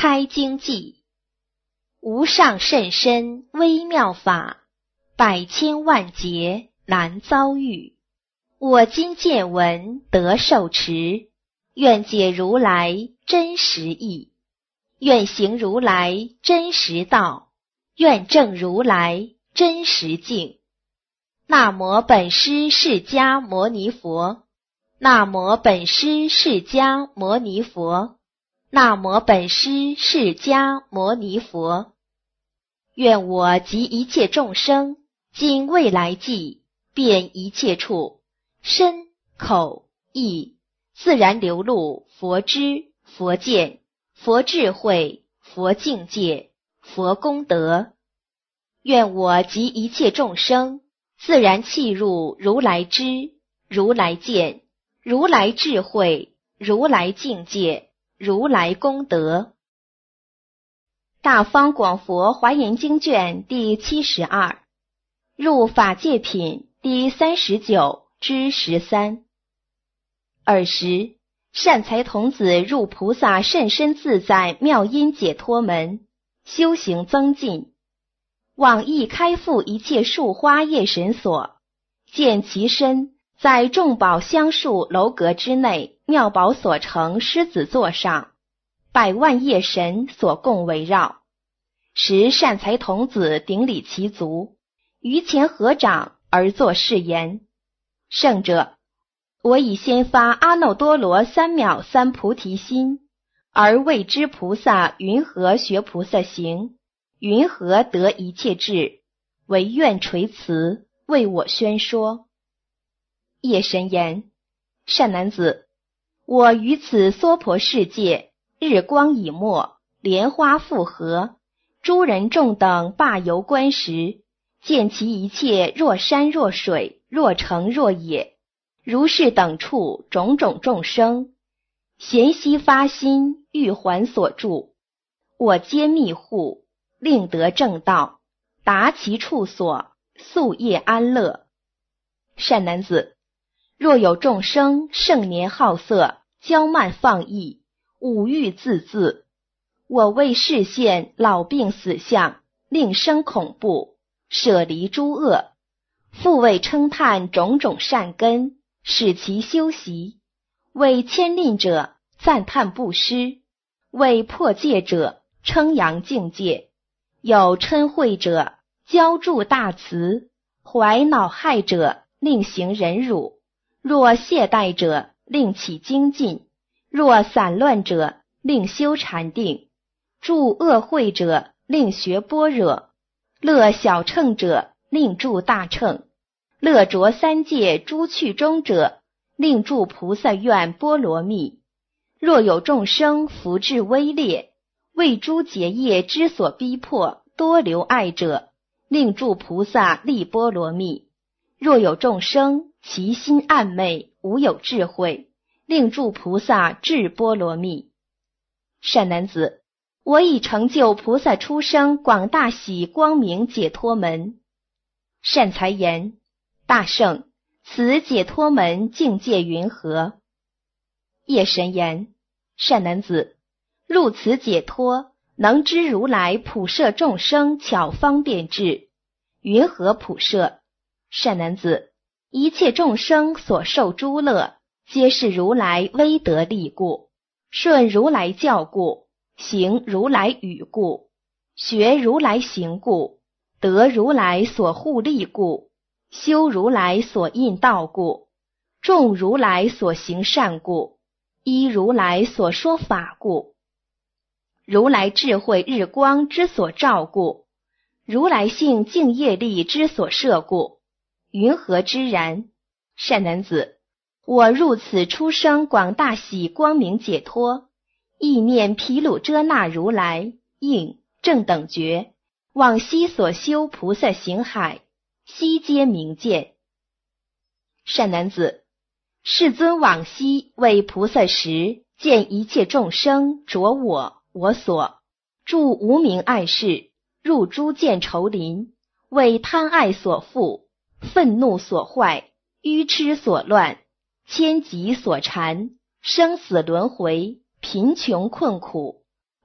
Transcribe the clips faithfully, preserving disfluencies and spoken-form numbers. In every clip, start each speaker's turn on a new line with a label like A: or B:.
A: 开经记，无上甚深微妙法，百千万劫难遭遇。我今见闻得受持，愿解如来真实义，愿行如来真实道，愿证如来真实境。那摩本师释迦牟尼佛，那摩本师释迦牟尼佛，那摩本师释迦牟尼佛。愿我及一切众生，今未来际，遍一切处，身口意，自然流露佛知、佛见、佛智慧、佛境界、佛功德。愿我及一切众生，自然契入如来知、如来见、如来智慧、如来境界、如来功德。大方广佛华严经卷第七十二，入法界品第三十九之十三。尔时，善财童子入菩萨甚深自在妙音解脱门，修行增进，往诣开复一切树花叶神所，见其身在众宝香树楼阁之内，妙宝所成狮子座上，百万叶神所共围绕。时善财童子顶礼其足，于前合掌而作是言：圣者，我已先发阿耨多罗三藐三菩提心，而为知菩萨云何学菩萨行，云何得一切智，唯愿垂慈，为我宣说。叶神言：善男子，我于此娑婆世界，日光已没，莲花复合，诸人众等罢游观时，见其一切若山若水，若城若野，如是等处种种众生，咸悉发心欲还所住，我皆密护，令得正道，达其处所，宿业安乐。善男子，若有众生盛年好色，骄慢放逸，五欲自恣，我为示现老病死相，令生恐怖，舍离诸恶，复为称叹种种善根，使其修习，为牵令者赞叹布施，为破戒者称扬境界，有嗔恚者教助大慈，怀恼害者令行忍辱，若懈怠者令起精进，若散乱者令修禅定，助恶慧者令学般若，乐小乘者令助大乘，乐着三界诸趣中者令助菩萨愿波罗蜜。若有众生福至微劣，为诸结业之所逼迫，多留爱者，令助菩萨利波罗蜜。若有众生其心暗昧，无有智慧，令助菩萨智波罗蜜。善男子，我已成就菩萨出生广大喜光明解脱门。善财言：大圣，此解脱门境界云何？叶神言：善男子，入此解脱，能知如来普摄众生巧方便智。云何普摄？善男子，一切众生所受诸乐，皆是如来威德力故，顺如来教故，行如来语故，学如来行故，得如来所护力故，修如来所印道故，种如来所行善故，依如来所说法故，如来智慧日光之所照故，如来性净业力之所摄故。云何之然？善男子，我入此出生广大喜光明解脱，意念毗卢遮那如来应正等觉，往昔所修菩萨行海，悉皆明见。善男子，世尊往昔为菩萨时，见一切众生着我我所，住无明爱事，入诸见愁林，为贪爱所缚，愤怒所坏，愚痴所乱，千疾所缠，生死轮回，贫穷困苦，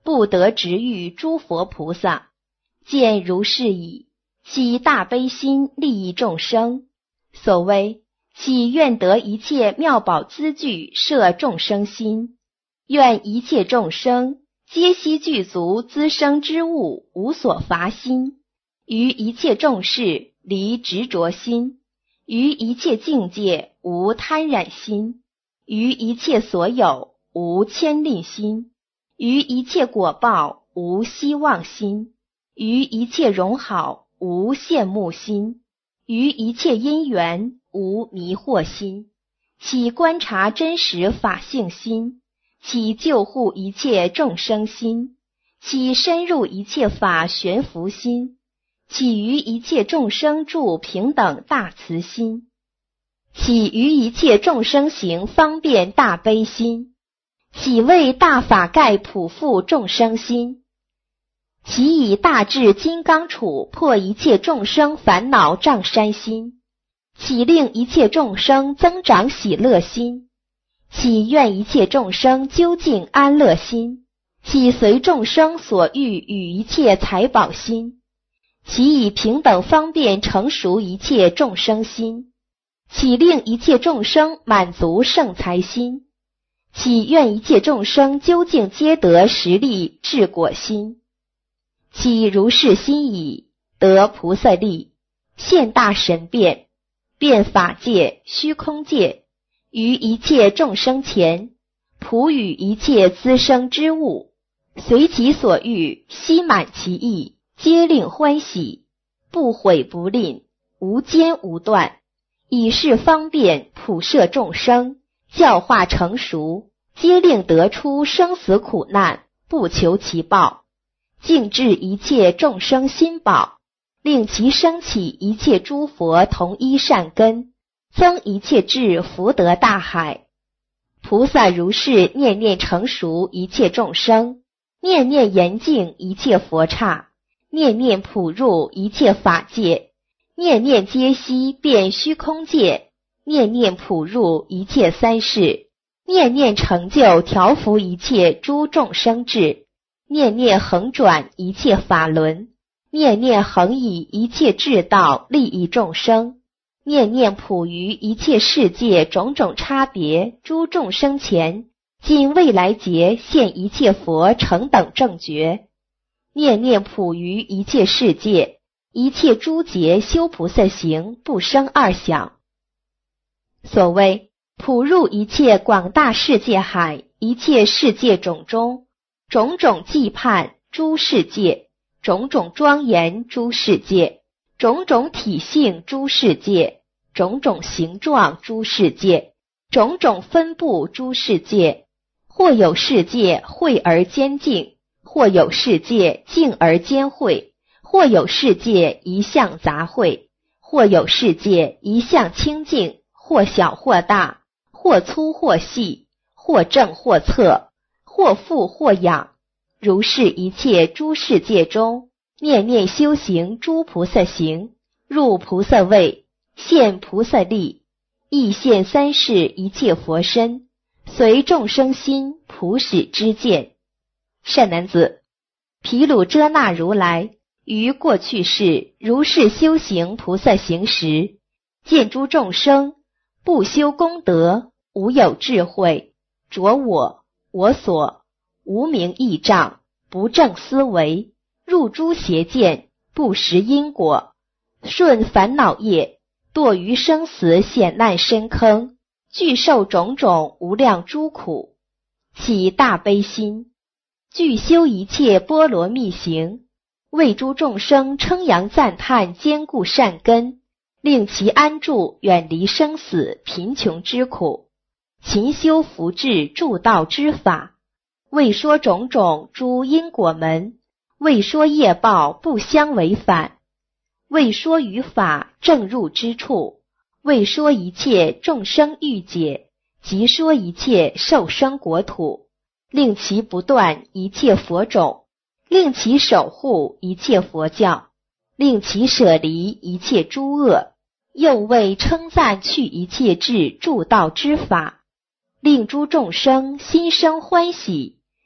A: 不得直遇诸佛菩萨，见如是矣，其大悲心利益众生。所谓其愿得一切妙宝资具摄众生心，愿一切众生皆悉具足资生之物无所乏心，于一切众事离执着心，于一切境界无贪染心，于一切所有无牵吝心，于一切果报无希望心，于一切荣好无羡慕心，于一切因缘无迷惑心，其观察真实法性心，其救护一切众生心，其深入一切法悬浮心，起于一切众生住平等大慈心，起于一切众生行方便大悲心，起为大法盖普覆众生心，其以大智金刚杵破一切众生烦恼障山心，起令一切众生增长喜乐心，起愿一切众生究竟安乐心，起随众生所欲与一切财宝心，其以平等方便成熟一切众生心，起令一切众生满足圣财心，起愿一切众生究竟皆得实力治果心，起如是心已，得菩萨力，现大神变，变法界虚空界，于一切众生前，普与一切资生之物，随其所欲，悉满其意，皆令欢喜，不悔不吝，无间无断，以是方便普摄众生，教化成熟，皆令得出生死苦难，不求其报，净治一切众生心宝，令其生起一切诸佛同一善根，增一切智福德大海。菩萨如是念念成熟一切众生，念念严净一切佛刹，念念普入一切法界，念念皆悉遍虚空界，念念普入一切三世，念念成就调伏一切诸众生智，念念横转一切法轮，念念恒以一切智道利益众生，念念普于一切世界种种差别诸众生前，今未来劫现一切佛成等正觉，念念普于一切世界一切诸劫修菩萨行不生二想。所谓普入一切广大世界海，一切世界种中，种种羁绊诸世界，种种庄严诸世界，种种体性诸世界，种种形状诸世界，种种分布诸世界，或有世界晦而坚净，或有世界净而坚晦，或有世界一向杂秽，或有世界一向清净，或小或大，或粗或细，或正或侧，或富或养，如是一切诸世界中，念念修行诸菩萨行，入菩萨位，现菩萨力，亦现三世一切佛身，随众生心普使之见。善男子，毗卢遮那如来于过去世如是修行菩萨行时，见诸众生不修功德，无有智慧，着我我所，无明益障，不正思维，入诸邪见，不识因果，顺烦恼业，堕于生死险难深坑，具受种种无量诸苦，起大悲心，具修一切波罗蜜行，为诸众生称扬赞叹坚固善根，令其安住远离生死贫穷之苦，勤修福智助道之法，为说种种诸因果门，为说业报不相违反，为说于法正入之处，为说一切众生欲解，即说一切受生国土，令其不断一切佛种，令其守护一切佛教，令其舍离一切诸恶，又为称赞去一切智助道之法，令诸众生心生欢喜，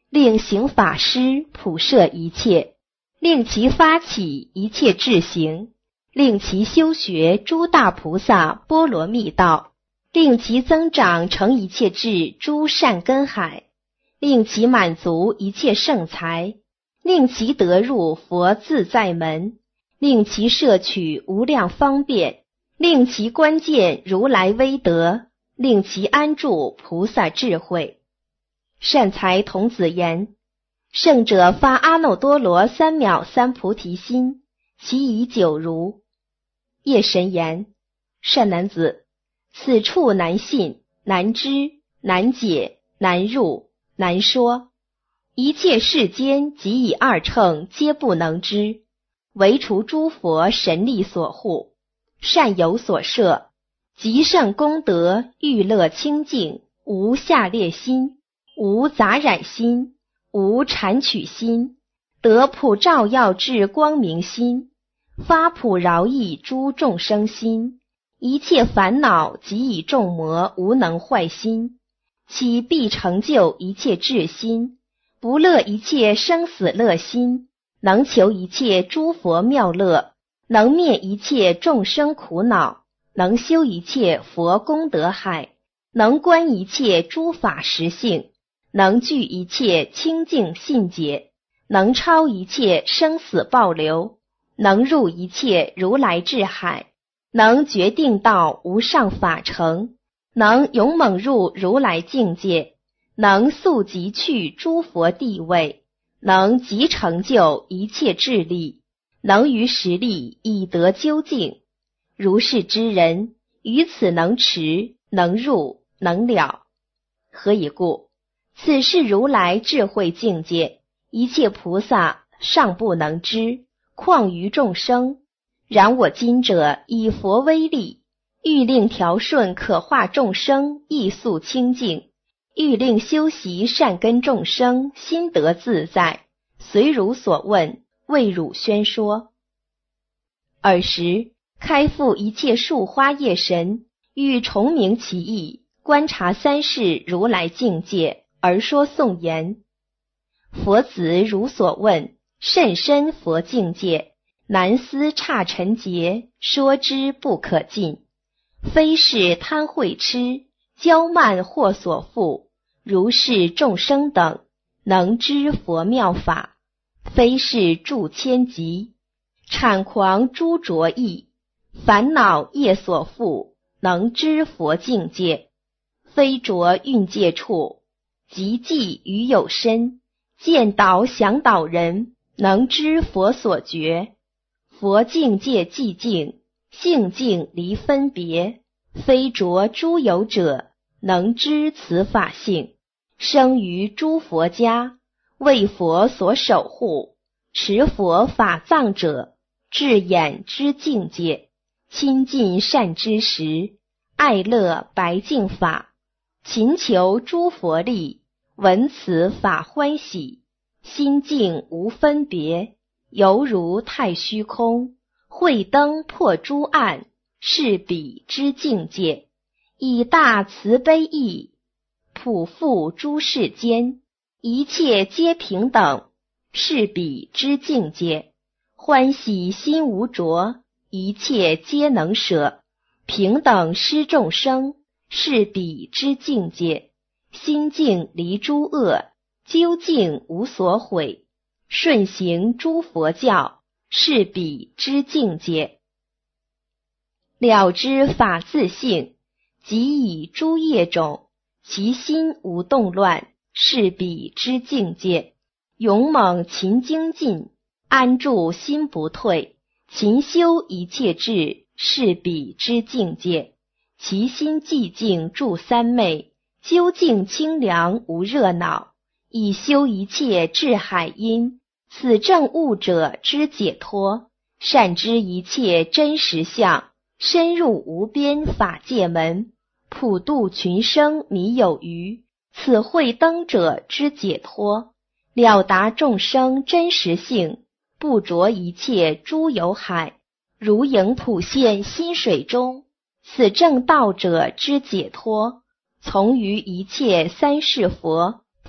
A: 令行法师普摄一切，令其发起一切智行，令其修学诸大菩萨波罗蜜道，令其增长成一切智诸善根海，令其满足一切圣财，令其得入佛自在门，令其摄取无量方便，令其观见如来威德，令其安住菩萨智慧。善财童子言：圣者发阿耨多罗三藐三菩提心，其已久如。夜神言：善男子，此处难信，难知，难解，难入，难说，一切世间即以二乘皆不能知，唯除诸佛神力所护，善有所摄，极胜功德，欲乐清净，无下劣心，无杂染心，无谄取心，得普照耀智光明心，发普饶益诸众生心，一切烦恼即以众魔无能坏心，其必成就一切智心，不乐一切生死乐心，能求一切诸佛妙乐，能灭一切众生苦恼，能修一切佛功德海，能观一切诸法实性，能具一切清净信解，能超一切生死暴流，能入一切如来智海，能决定到无上法城，能勇猛入如来境界，能速即去诸佛地位，能即成就一切智力，能于实力以得究竟。如是之人，于此能持，能入，能了。何以故？此是如来智慧境界，一切菩萨尚不能知，况于众生？然我今者以佛威力，欲令调顺可化众生意速清净，欲令修习善根众生心得自在，随汝所问，为汝宣说。尔时开复一切树花叶神，欲重明其意，观察三世如来境界，而说颂言：佛子汝所问，甚深佛境界，难思刹尘劫，说之不可尽。非是贪慧痴，骄慢或所缚，如是众生等，能知佛妙法。非是住千疾，谄狂诸浊意，烦恼业所缚，能知佛境界。非着蕴界处，即寂于有身，见导想导人，能知佛所觉。佛境界寂静，性静离分别，非着诸有者，能知此法性。生于诸佛家，为佛所守护，持佛法藏者，智眼知境界，亲近善知识，爱乐白净法，勤求诸佛力，闻此法欢喜，心境无分别，犹如太虚空，慧灯破诸暗，是彼之境界。以大慈悲意，普覆诸世间，一切皆平等，是彼之境界。欢喜心无着，一切皆能舍，平等施众生，是彼之境界。心净离诸恶，究竟无所毁，顺行诸佛教，是彼之境界。了知法自性，即以诸业种，其心无动乱，是彼之境界。勇猛勤精进，安住心不退，勤修一切智，是彼之境界。其心寂静住三昧，究竟清凉无热恼，以修一切智海因，此证悟者之解脱。善知一切真实相，深入无边法界门，普度群生弥有余，此慧灯者之解脱。了达众生真实性，不着一切诸有海，如影普现心水中，此正道者之解脱。从于一切三世佛，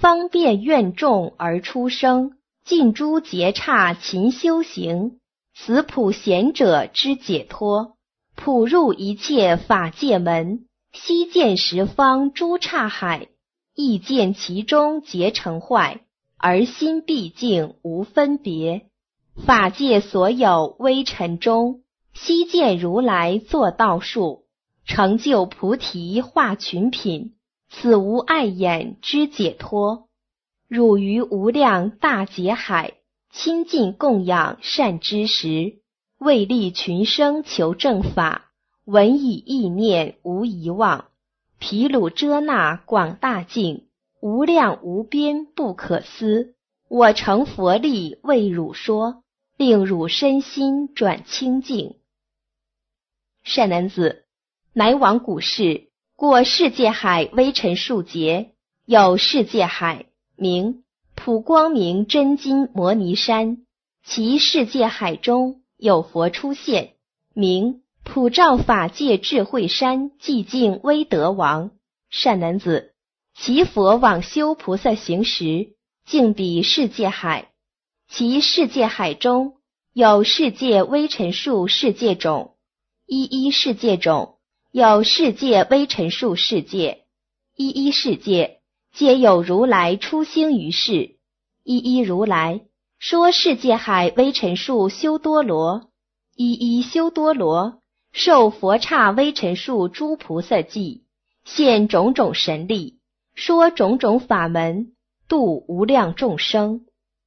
A: 方便愿众而出生，尽诸劫刹勤修行，此普贤者之解脱。普入一切法界门，悉见十方诸刹海，亦见其中结成坏，而心毕竟无分别。法界所有微尘中，悉见如来作道树，成就菩提化群品，此无碍眼之解脱。汝于无量大劫海，亲近供养善知识，为利群生求正法，闻以意念无遗忘，毗卢遮那广大境，无量无边不可思。我成佛力为汝说，令汝身心转清净。善男子，乃往古世，过世界海微尘数劫，有世界海，名普光明真金摩尼山，其世界海中有佛出现，名普照法界智慧山寂静威德王。善男子，其佛往修菩萨行时，竟彼世界海，其世界海中有世界微尘数世界种，一一世界种有世界微尘数世界，一一世界皆有如来出兴于世，一一如来说世界海微尘数修多罗，一一修多罗受佛刹微尘数诸菩萨记，现种种神力，说种种法门，度无量众生。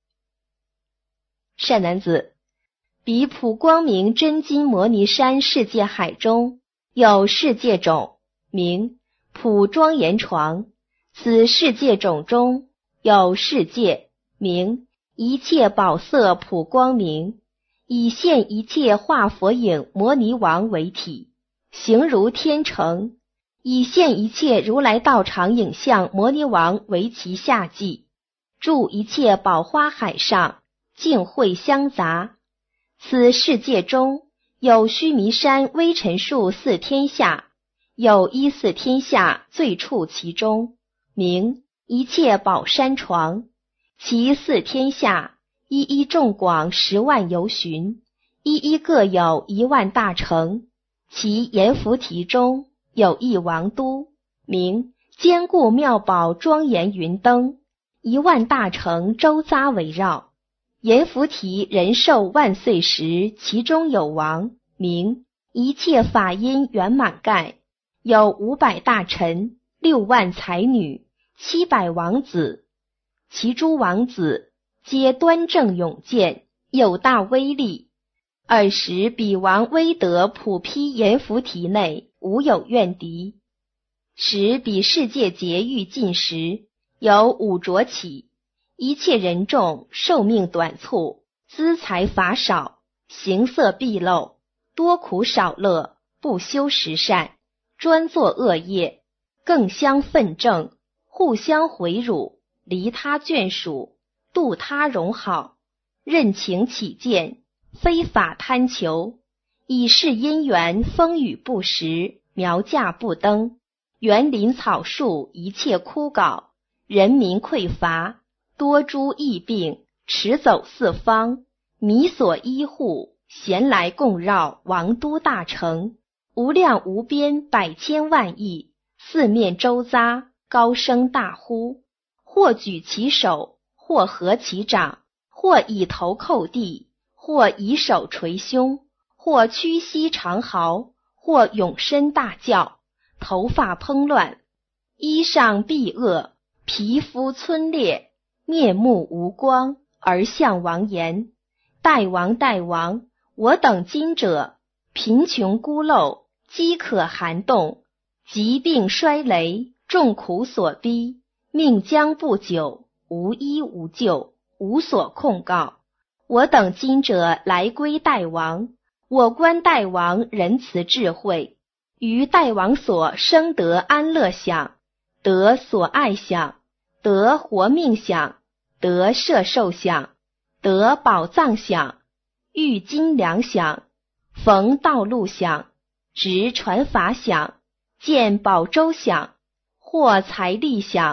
A: 善男子，彼普光明真金摩尼山世界海中有世界种，名普庄严床，此世界种中有世界，名一切宝色普光明，以现一切化佛影摩尼王为体，形如天成，以现一切如来道场影像摩尼王为其下髻，住一切宝花海上，净慧相杂。此世界中有须弥山微尘数四天下，有一四天下最处其中，名一切宝山床，其四天下一一众广十万由旬，一一各有一万大城，其阎浮提中有一王都，名坚固妙宝庄严云灯，一万大城周匝围绕。阎浮提人寿万岁时，其中有王，名一切法音圆满盖，有五百大臣，六万才女，七百王子，其诸王子皆端正勇健，有大威力。尔时彼王威德普披阎浮提内，无有怨敌。时彼世界劫欲尽时，有五浊起，一切人众寿命短促，资财乏少，形色毕露，多苦少乐，不修十善，专作恶业，更相纷争，互相毁辱，离他眷属，度他荣好，任情起见，非法贪求，以是因缘风雨不时，苗稼不登，园林草树一切枯槁，人民匮乏，多诸疫病，驰走四方，弥所依护，闲来共绕王都大城，无量无边百千万亿，四面周匝，高声大呼，或举其手，或合其掌，或以头叩地，或以手捶胸，或屈膝长嚎，或永身大叫，头发蓬乱，衣裳蔽恶，皮肤皴裂，面目无光，而向王言：大王大王，我等今者贫穷孤陋，饥渴寒冻，疾病衰羸，众苦所逼，命将不久，无依无救，无所控告。我等今者来归大王，我观大王仁慈智慧，于大王所生得安乐享，得所爱享，得活命享，得摄受享，得宝藏享，遇金良享，逢道路享，执传法享，见宝洲享，获财力享，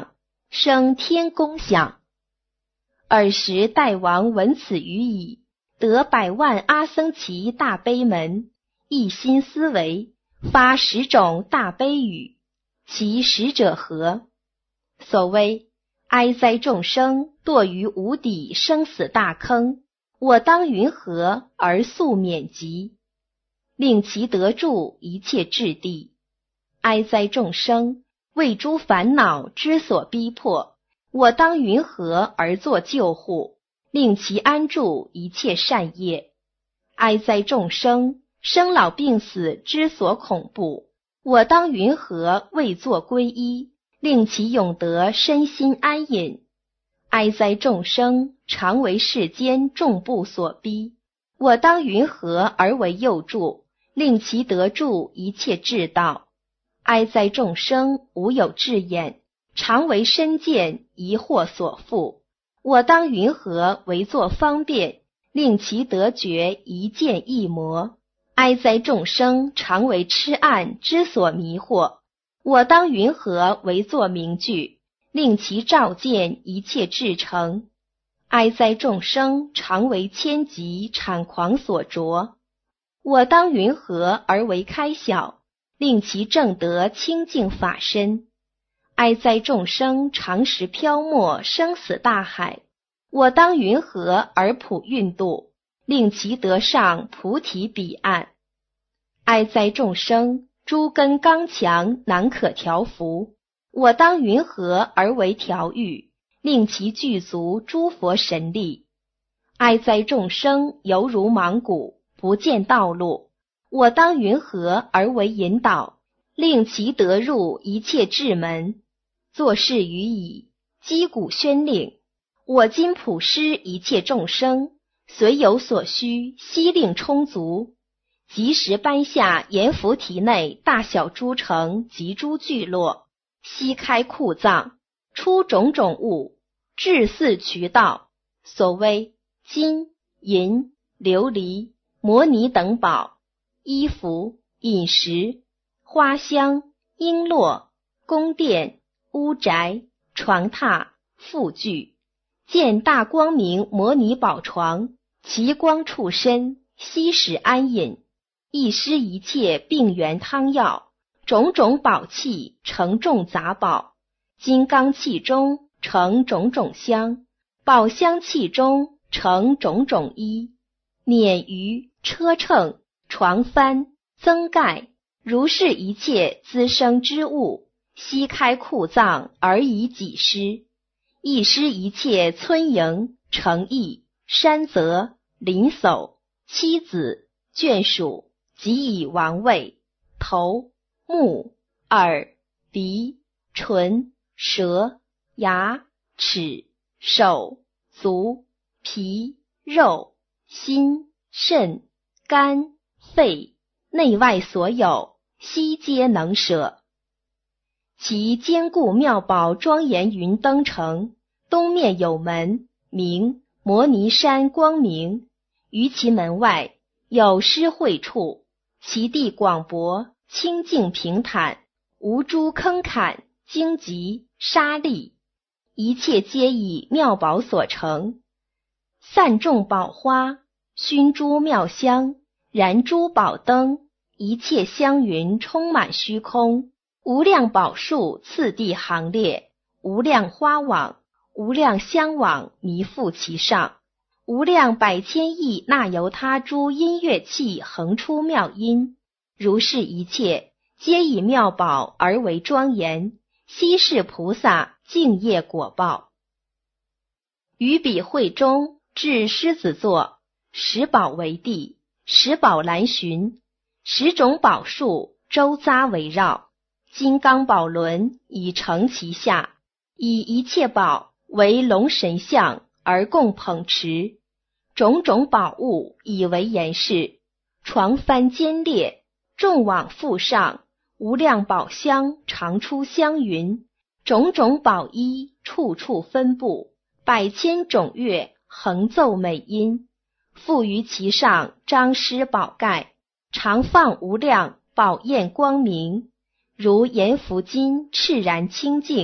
A: 生天宫响。尔时代王闻此语已，得百万阿僧祇大悲门，一心思维，发十种大悲语。其十者何？所谓哀哉众生堕于无底生死大坑，我当云何而速免疾？令其得住一切智地。哀哉众生为诸烦恼之所逼迫，我当云何而作救护？令其安住一切善业。哀哉众生生老病死之所恐怖，我当云何为作皈依？令其永得身心安隐。哀哉众生常为世间众怖所逼，我当云何而为佑助？令其得住一切智道。哀哉众生无有智眼，常为身见疑惑所缚，我当云何为作方便？令其得觉一见一魔。哀哉众生常为痴暗之所迷惑，我当云何为作明句？令其照见一切至诚。哀哉众生常为千疾产狂所着，我当云何而为开晓？令其正得清净法身。哀哉众生常时漂没生死大海，我当云何而普运度？令其得上菩提彼岸。哀哉众生诸根刚强难可调伏，我当云何而为调御？令其具足诸佛神力。哀哉众生犹如盲骨，不见道路，我当云何而为引导？令其得入一切智门。作是语已，击鼓宣令，我今普施一切众生，随有所需，悉令充足。即时颁下阎浮提内大小诸城及诸聚落，悉开库藏，出种种物，至四渠道，所谓金、银、琉璃、摩尼等宝，衣服、饮食、花香、璎珞、宫殿、屋宅、床榻、复具，见大光明摩尼宝床，其光处身，悉使安隐。一施一切病源汤药，种种宝器盛众杂宝，金刚器中盛种种香，宝香器中盛种种衣，辇舆、车乘、床幡、增盖，如是一切滋生之物，悉开库藏而以己施。一施一切村营、城邑、山泽、林叟、妻子、眷属，即以王位、头、目、耳、鼻、唇、舌、牙、齿、手、足、皮、肉、心、肾、肝、肺，内外所有，悉皆能舍。其坚固妙宝庄严云灯城，东面有门，名摩尼山光明，于其门外有施会处，其地广博，清净平坦，无诸坑坎、荆棘、沙砾，一切皆以妙宝所成。散众宝花，熏诸妙香，燃诸宝灯，一切香云充满虚空，无量宝树次第行列，无量花网、无量香网弥覆其上，无量百千亿那由他诸音乐器横出妙音，如是一切皆以妙宝而为庄严，悉是菩萨净业果报。于彼会中至狮子座，十宝为地，十宝栏巡，十种宝树周匝围绕，金刚宝轮已成其下，以一切宝为龙神像而共捧持，种种宝物以为严饰，床幡坚列，众往复上，无量宝香常出香云，种种宝衣处处分布，百千种乐横奏美音，复于其上张施宝盖，常放无量宝焰光明，如阎浮金赤然清净，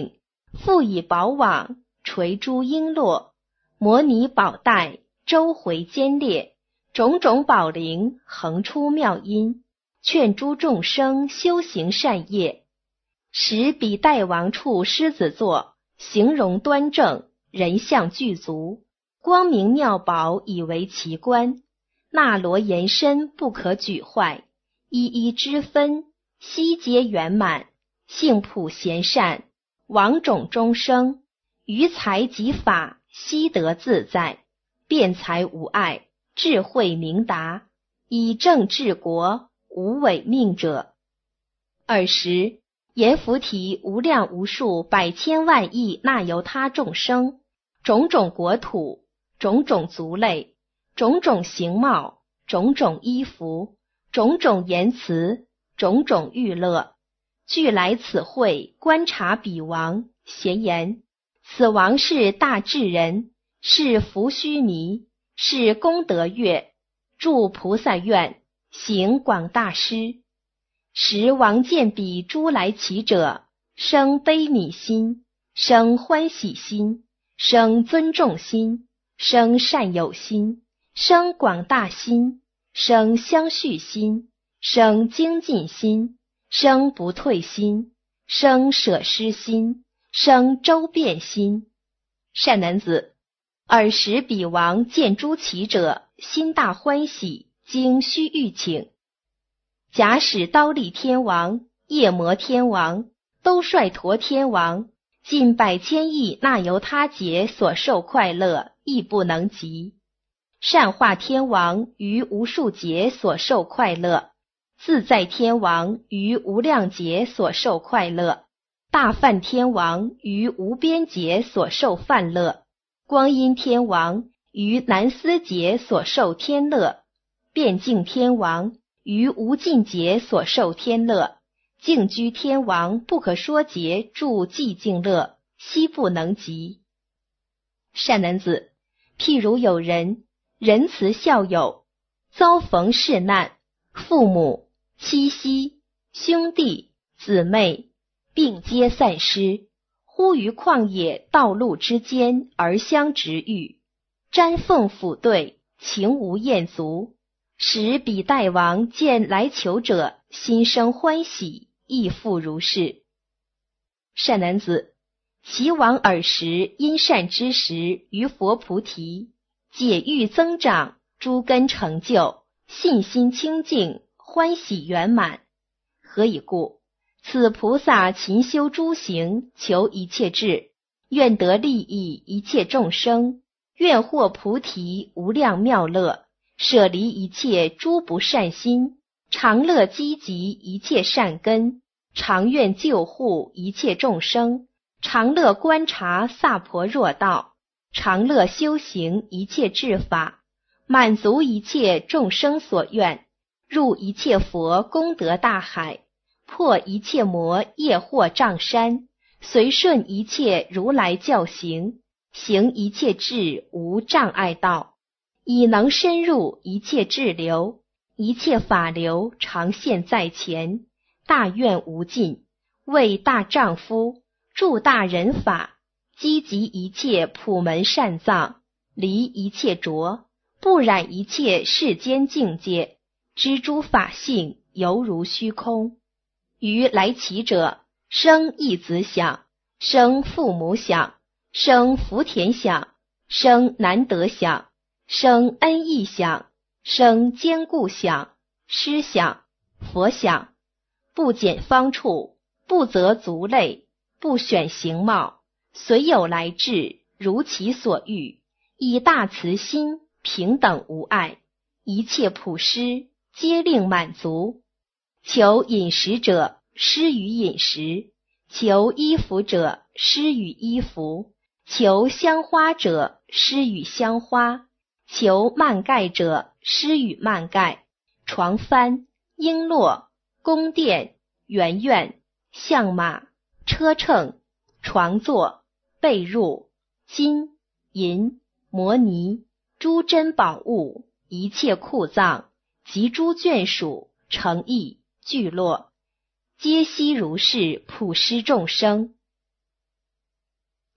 A: 复以宝网垂珠璎珞，摩尼宝带周回坚列，种种宝铃横出妙音，劝诸众生修行善业。时彼代王处狮子座，形容端正，人相具足，光明妙宝以为奇观，那罗延伸不可举坏，一一之分，悉皆圆满，性朴贤善，王种终生，于财及法悉得自在，辩才无碍，智慧明达，以正治国，无违命者。尔时阎浮提无量无数百千万亿那由他众生，种种国土，种种族类，种种形貌，种种衣服，种种言辞，种种欲乐，俱来此会观察彼王，咸言：此王是大智人，是伏须弥，是功德月，住菩萨院，行广大施。时王见彼诸来其者，生悲悯心，生欢喜心，生尊重心，生善友心，生广大心，生相续心，生精进心，生不退心，生舍施心，生周遍心。善男子，尔时彼王见诸其者，心大欢喜，经须欲请。假使刀立天王、夜摩天王、兜率陀天王，近百千亿那由他劫所受快乐，亦不能及。善化天王于无数劫所受快乐，自在天王于无量劫所受快乐，大梵天王于无边劫所受梵乐，光阴天王于南思劫所受天乐，辩净天王于无尽劫所受天乐，净居天王不可说劫住寂静乐，悉不能及。善男子，譬如有人仁慈孝友，遭逢世难，父母、妻媳、兄弟、姊妹并皆散失，忽于旷野道路之间而相执遇，瞻奉俯对，情无厌足。时彼代王见来求者，心生欢喜，亦复如是。善男子，其王尔时因善知识于佛菩提，解欲增长，诸根成就，信心清净，欢喜圆满。何以故？此菩萨勤修诸行，求一切智，愿得利益一切众生，愿获菩提无量妙乐，舍离一切诸不善心，常乐积集一切善根，常愿救护一切众生，常乐观察萨婆若道，常乐修行一切智法，满足一切众生所愿，入一切佛功德大海，破一切魔业惑障山，随顺一切如来教行，行一切智无障碍道，已能深入一切智流，一切法流常现在前，大愿无尽，为大丈夫，助大人法，积集一切普门善藏，离一切浊，不染一切世间境界，知诸法性犹如虚空。于来其者，生一子想，生父母想，生福田想，生难得想，生恩义想，生坚固想，师想，佛想，不减方处，不择族类，不选形貌，随有来至，如其所欲，以大慈心，平等无碍，一切普施，皆令满足。求饮食者，施于饮食；求衣服者，施于衣服；求香花者，施于香花；求幔盖者，施于幔盖。床幡、璎珞、宫殿、园院、象马、车乘、床座、被褥、金、银、摩尼、诸珍宝物，一切库藏，及诸眷属、诚意、聚落，皆悉如是普施众生。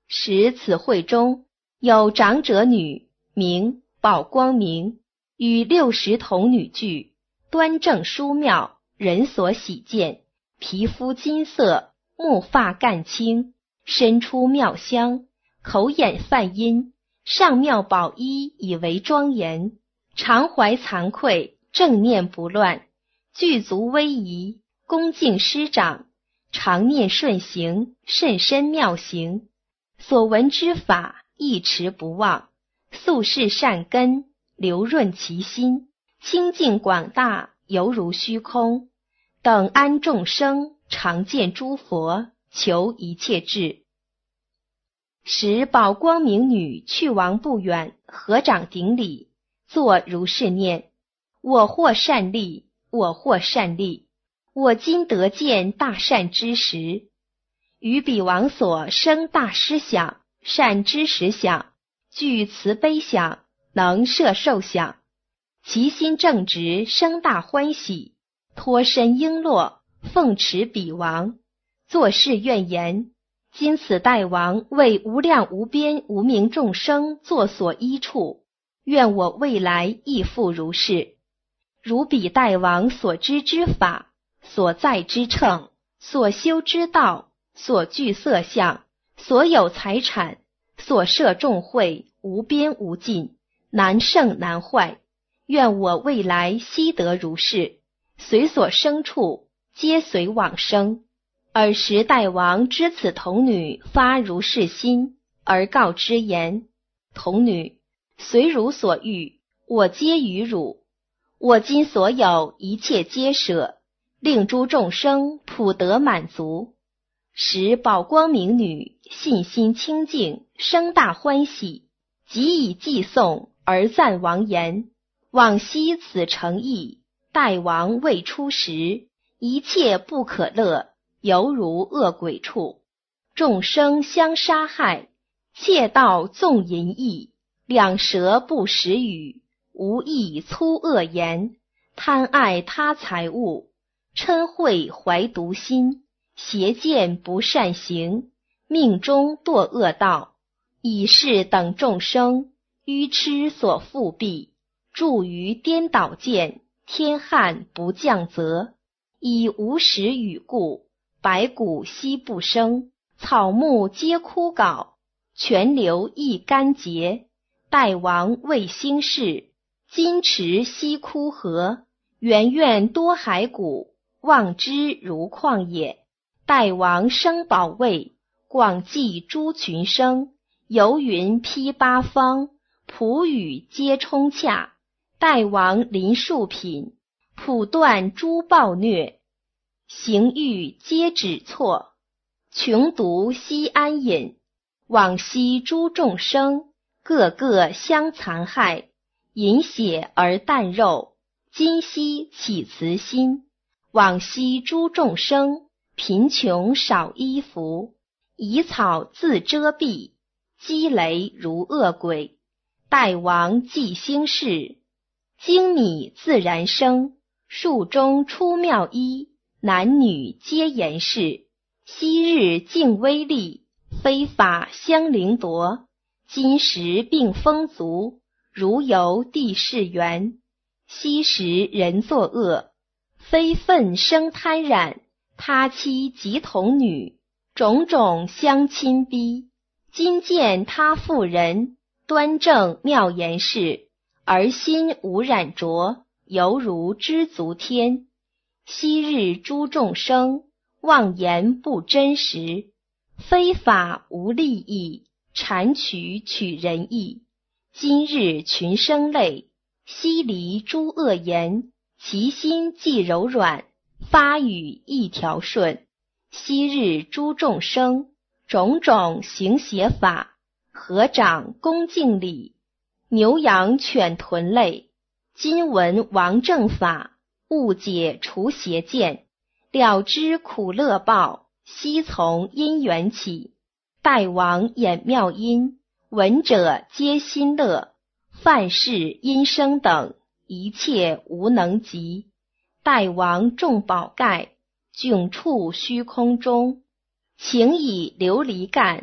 A: 时此会中有长者女，名宝光明，与六十童女聚，端正淑妙，人所喜见，皮肤金色，目发干青，身出妙香，口眼泛音，上妙宝衣以为庄严，常怀惭愧，正念不乱，具足威仪，恭敬师长，常念顺行，甚深妙行，所闻之法一持不忘，素世善根，流润其心，清净广大，犹如虚空，等安众生，常见诸佛，求一切智。时宝光明女去亡不远，合掌顶礼，作如是念：我获善利，我获善利，我今得见大善知识。于彼王所生大师想、善知识想，具慈悲想，能摄受想，其心正直，生大欢喜，脱身璎珞，奉持彼王，作是愿言：今此大王为无量无边无明众生作所依处，愿我未来亦复如是。如彼大王所知之法，所在之乘，所修之道，所具色相，所有财产，所设众会，无边无尽，难胜难坏，愿我未来悉得如是，随所生处，皆随往生。尔时大王知此童女发如是心，而告之言：童女，随汝所欲，我皆与汝。我今所有一切皆舍，令诸众生普得满足。时宝光明女信心清净，生大欢喜，即以偈颂而赞王言：往昔此诚意，大王未出时，一切不可乐，犹如恶鬼处，众生相杀害，窃盗纵淫逸，两舌不食语，无益粗恶言，贪爱他财物，嗔恚怀毒心，邪见不善行，命中堕恶道，以是等众生，愚痴所覆蔽，住于颠倒见，天旱不降泽，以无时雨故，白骨悉不生，草木皆枯槁，泉流亦干竭。大王未兴事，金池悉枯涸，源源多骸骨，望之如旷野。大王生宝位，广济诸群生，游云披八方，普雨皆充洽。大王临庶品，普断诸暴虐，行欲皆止错，穷毒悉安隐。往昔诸众生，个个相残害，饮血而啖肉，今夕起慈心。往昔诸众生，贫穷少衣服，以草自遮蔽，积雷如恶鬼。大王既兴事，精米自然生，树中出妙衣，男女皆言是。昔日尽威力，非法相凌夺，今时并丰足，如游地势缘。昔时人作恶，非愤生贪染，他妻及童女，种种相亲逼。今见他妇人，端正妙言事，而心无染浊，犹如知足天。昔日诸众生，妄言不真实，非法无利益，谄曲取人意。今日群生类，悉离诸恶言，其心既柔软，发语亦调顺。昔日诸众生，种种行邪法，合掌恭敬礼，牛羊犬豚类。今闻王正法，误解除邪见，了知苦乐报，悉从因缘起。大王演妙音，闻者皆心乐，犯事因生等，一切无能及。大王众宝盖，迥处虚空中，请以琉璃干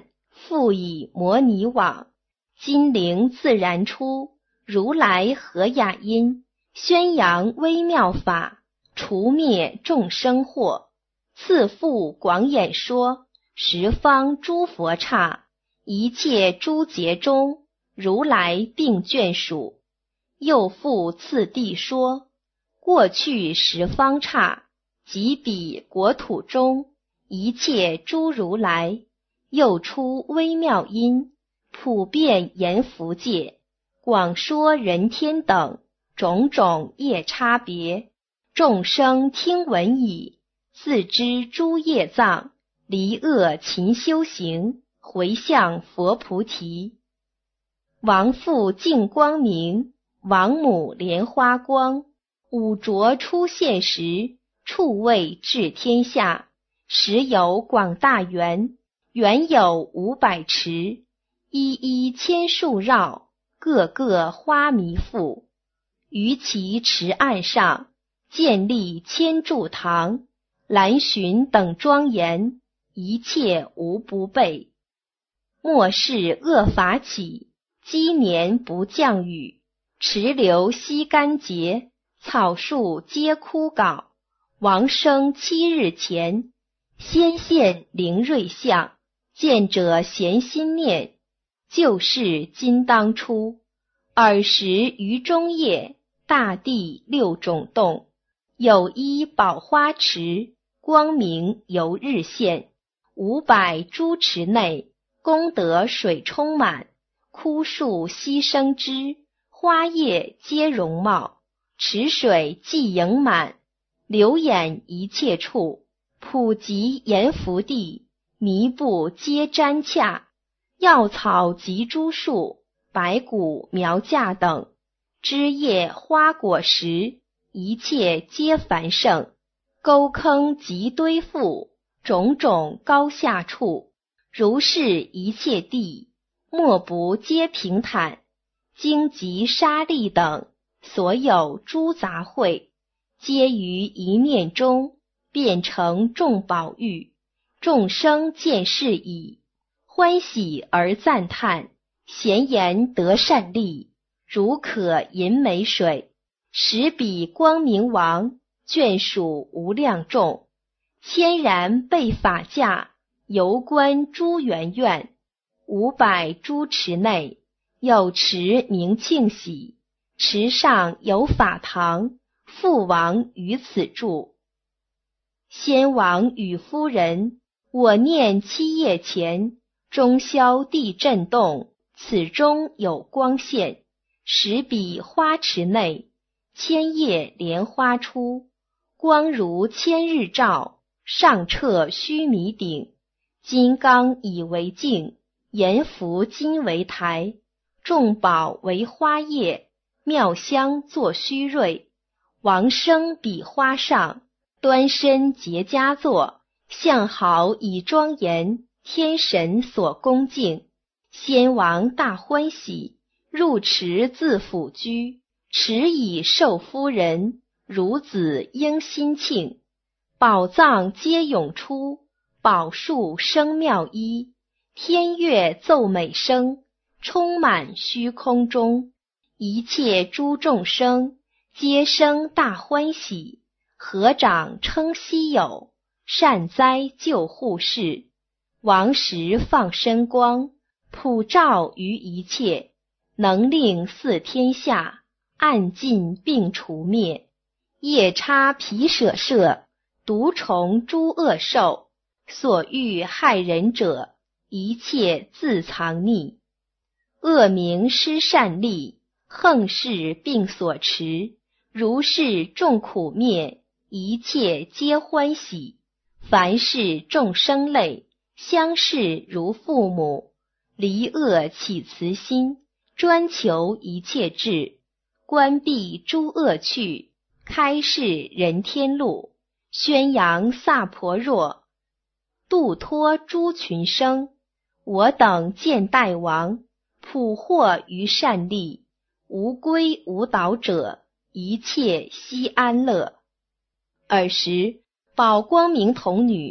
A: 复以摩尼网，金铃自然出，如来和雅音，宣扬微妙法，除灭众生祸。次复广演说，十方诸佛刹，一切诸劫中，如来并眷属。又复次第说，过去十方刹，及彼国土中，一切诸如来，又出微妙音，普遍言福界，广说人天等种种业差别，众生听闻已，自知诸业障，离恶勤修行，回向佛菩提。王父净光明，王母莲花光，五浊出现时，处位治天下。时有广大园，园有五百池，一一千树绕，个个花弥覆。于其池岸上，建立千柱堂，兰寻等庄严，一切无不备。末世恶法起，积年不降雨，池流悉干竭，草树皆枯槁。王生七日前，先现灵瑞相，见者闲心念，旧事今当出。尔时于中夜，大地六种洞，有一宝花池，光明由日现。五百诸池内，功德水充满，枯树悉生枝，花叶皆容茂，池水既盈满，流眼一切处，普及阎浮地，弥布皆瞻洽，药草及诸树，白骨苗架等，枝叶花果实，一切皆繁盛，沟坑及堆覆，种种高下处，如是一切地，莫不皆平坦，荆棘沙砾等，所有诸杂秽，皆于一念中，变成众宝玉。众生见是已，欢喜而赞叹，咸言得善利，如可饮美水。时彼光明王，眷属无量众，千然备法驾，游观诸园院。五百诸池内，有池名庆喜，池上有法堂，父王于此住。先王与夫人，我念七夜前，中宵地震动，此中有光现。时彼花池内，千叶莲花出，光如千日照，上彻须弥顶。金刚以为镜，阎浮金为台，众宝为花叶，妙香作虚瑞。王生彼花上，端身结跏坐，相好以庄严，天神所恭敬。先王大欢喜，入池自抚居，池以受夫人，孺子应心庆。宝藏皆涌出，宝树生妙衣，天乐奏美声，充满虚空中。一切诸众生，皆生大欢喜，合掌称稀有，善哉救护世。王时放身光，普照于一切，能令四天下，暗尽并除灭。夜叉毗舍舍，毒虫诸恶兽，所欲害人者，一切自藏匿。恶名施善利，横事并所持，如是众苦灭，一切皆欢喜。凡是众生类，相视如父母，离恶起慈心，专求一切智，关闭诸恶趣，开示人天路，宣扬萨婆若，度脱诸群生。我等见大王，普获于善利，无归无倒者，一切悉安乐。尔时宝光明童女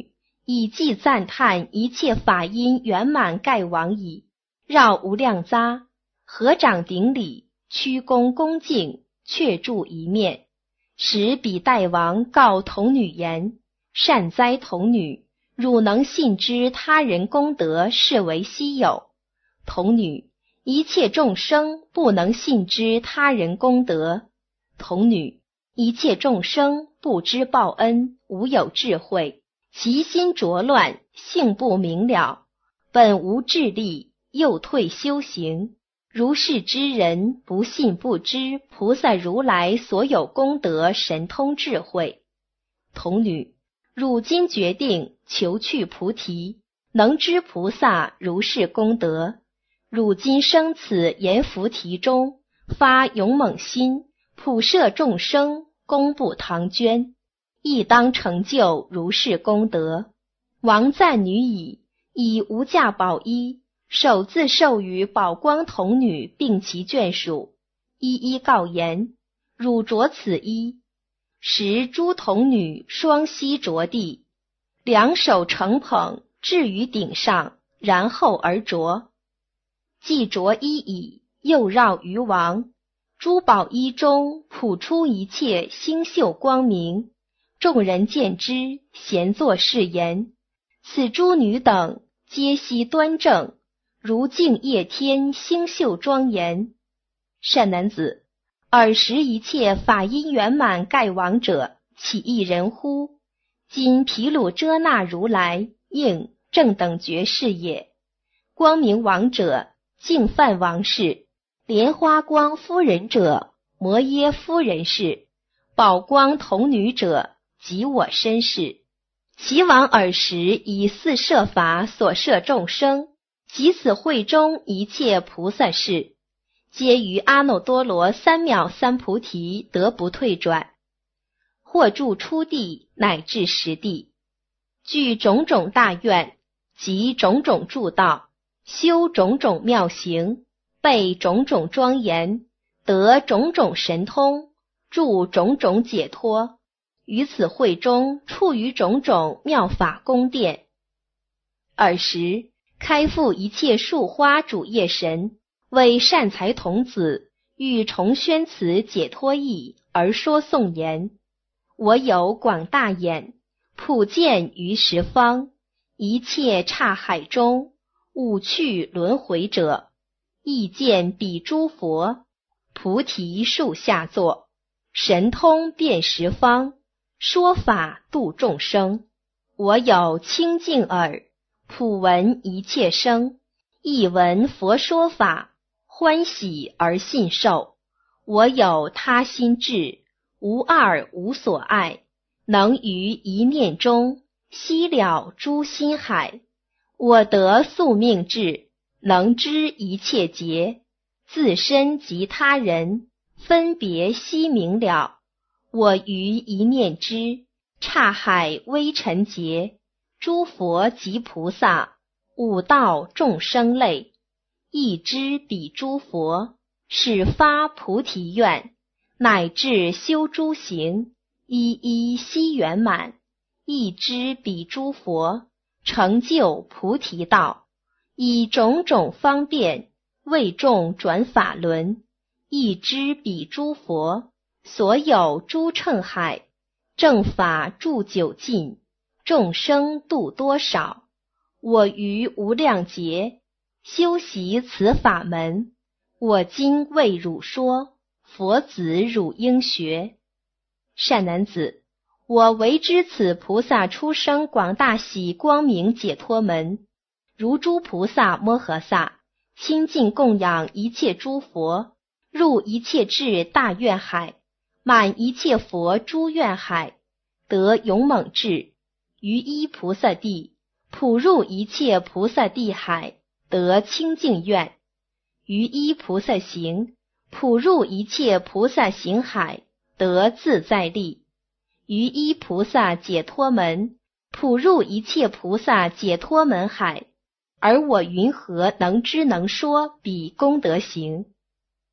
A: 以既赞叹一切法因圆满盖往矣，绕无量匝，合掌顶礼，屈躬恭敬，却住一面，使彼代王告童女言：善哉童女，汝能信知他人功德，是为稀有。童女，一切众生不能信知他人功德。童女，一切众生不知报恩，无有智慧，其心浊乱，性不明了，本无智力，又退修行。如是之人，不信不知菩萨如来所有功德神通智慧。童女，汝今决定求去菩提，能知菩萨如是功德。汝今生此言菩提中，发勇猛心，普摄众生，功布唐捐，亦当成就如是功德。王赞女已，以无价宝衣，首自授予宝光童女并其眷属，一一告言：汝着此衣。时诸童女双膝着地，两手承捧，置于顶上，然后而着。既着衣已，又绕于王。诸宝衣中普出一切星宿光明，众人见之，咸作是言：此诸女等皆悉端正，如镜夜天，星宿庄严。善男子，尔时一切法因圆满盖往者，岂一人乎？今毗卢遮那如来应正等觉世也。光明王者，净饭王氏；莲花光夫人者，摩耶夫人氏；宝光童女者，即我身氏。其王尔时以四摄法所摄众生，即此会中一切菩萨士，皆于阿耨多罗三藐三菩提得不退转，或住初地乃至十地，具种种大愿，及种种助道，修种种妙行，备种种庄严，得种种神通，住种种解脱，于此会中处于种种妙法宫殿。尔时开复一切树花主业神，为善财童子，欲重宣此解脱义而说颂言：我有广大眼，普见于十方，一切刹海中，五趣轮回者，亦见彼诸佛，菩提树下坐，神通遍十方，说法度众生。我有清净耳，普闻一切声，亦闻佛说法，欢喜而信受。我有他心智，无二无所爱，能于一念中悉了诸心海。我得宿命智，能知一切劫，自身及他人，分别悉明了。我于一念之，刹海微尘劫，诸佛及菩萨，五道众生类，亦知彼诸佛，始发菩提愿，乃至修诸行，一一悉圆满。亦知彼诸佛，成就菩提道，以种种方便，为众转法轮。亦知彼诸佛，所有诸乘海，正法住久尽，众生度多少。我于无量劫，修习此法门，我今为汝说，佛子汝应学。善男子，我为知此菩萨出生广大喜光明解脱门，如诸菩萨摩诃萨，亲近供养一切诸佛，入一切智大愿海，满一切佛诸愿海，得勇猛智，于一菩萨地，普入一切菩萨地海，得清净愿，于一菩萨行，普入一切菩萨行海，得自在力，于一菩萨解脱门，普入一切菩萨解脱门海，而我云何能知能说彼功德行？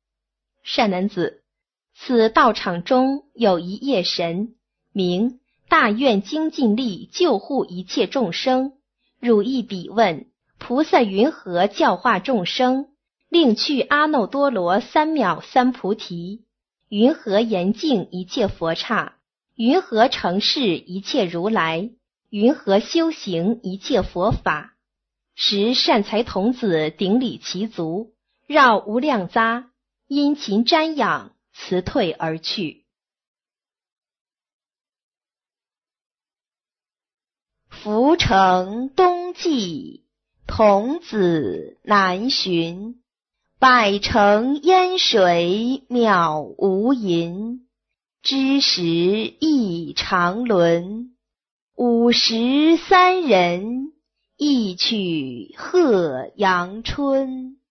A: 善男子，此道场中有一夜神，名
B: 大愿精进力救护一切众生，汝亦彼问，菩萨云何教化众生，令去阿耨多罗三藐三菩提？云何严净一切佛刹？云何成事一切如来？云何修行一切佛法？时善财童子顶礼其足，绕无量匝，殷勤瞻仰，辞退而去。
A: 浮城东际，童子南巡。百城烟水渺无垠，知时亦常伦。五十三人，亦去贺阳春。